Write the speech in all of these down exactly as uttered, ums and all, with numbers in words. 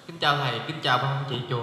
Kính chào thầy, kính chào ban chị chùa.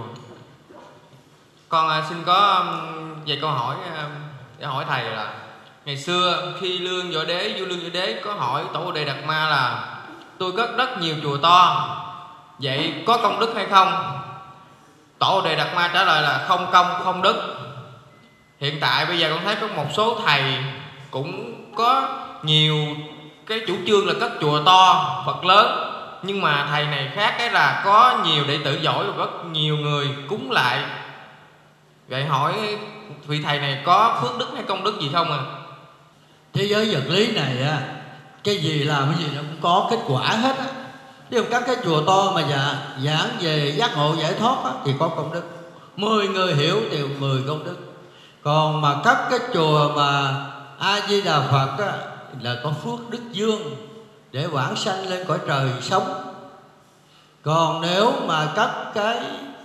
Con à, xin có vài câu hỏi à, để hỏi thầy là ngày xưa khi Lương Võ Đế, vua Lương Võ Đế có hỏi Tổ Bồ Đề Đạt Ma là tôi cất rất nhiều chùa to, vậy có công đức hay không? Tổ Bồ Đề Đạt Ma trả lời là không công không đức. Hiện tại bây giờ con thấy có một số thầy cũng có nhiều cái chủ trương là cất chùa to, Phật lớn, nhưng mà thầy này khác cái là có nhiều đệ tử giỏi và rất nhiều người cúng lại. Vậy hỏi vị thầy này có phước đức hay công đức gì không à? Thế giới vật lý này á, cái gì làm cái gì nó cũng có kết quả hết á. Chứ các cái chùa to mà dạ, giảng về giác ngộ giải thoát á, thì có công đức. Mười người hiểu thì mười công đức. Còn mà các cái chùa mà A Di Đà Phật á, là có phước đức dương để vãng sanh lên cõi trời sống. Còn nếu mà các cái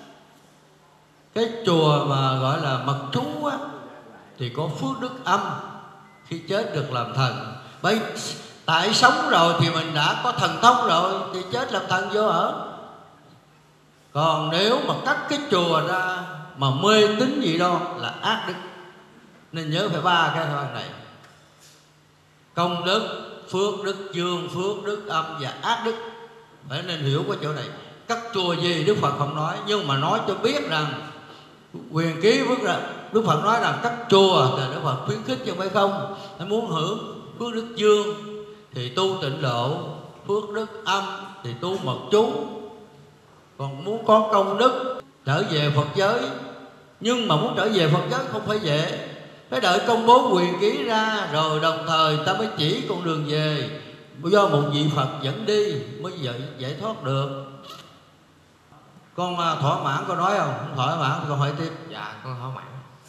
cái chùa mà gọi là mật thú á, thì có phước đức âm, khi chết được làm thần. Bởi tại sống rồi thì mình đã có thần thông rồi, thì chết làm thần vô ở. Còn nếu mà cắt cái chùa ra mà mê tín gì đó là ác đức. Nên nhớ phải ba cái phần này: công đức, phước đức dương, phước đức âm và ác đức. Phải nên hiểu cái chỗ này. Các chùa gì Đức Phật không nói, nhưng mà nói cho biết rằng Quyền Ký viết ra Đức Phật nói rằng các chùa thì Đức Phật khuyến khích chứ phải không. Nếu muốn hưởng phước đức dương thì tu tịnh độ, phước đức âm thì tu mật chú. Còn muốn có công đức trở về Phật giới, nhưng mà muốn trở về Phật giới không phải dễ, phải đợi công bố Quyền Ký ra rồi đồng thời ta mới chỉ con đường về, do một vị Phật dẫn đi mới giải, giải thoát được. Con thỏa mãn con nói không? Không thỏa mãn con hỏi tiếp. Dạ con thỏa mãn.